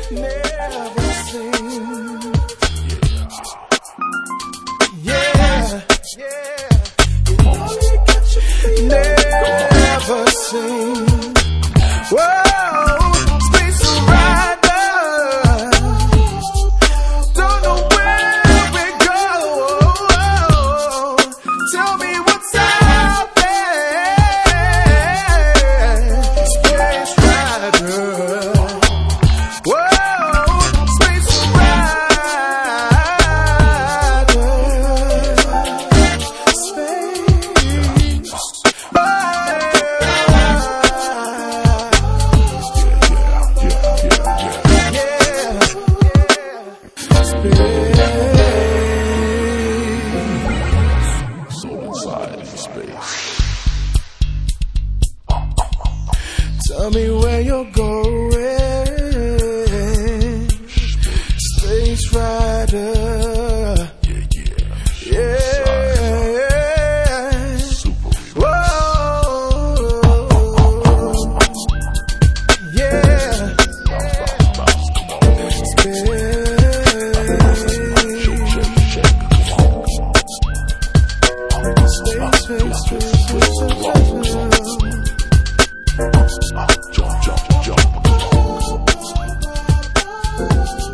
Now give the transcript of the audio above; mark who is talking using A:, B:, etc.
A: never seen. Yeah, yeah. Never seen. Whoa, space rider. Don't know where we go. Tell me what's out there. Space rider. Tell me where you're going, space rider. Yeah. Whoa. Yeah. Jump.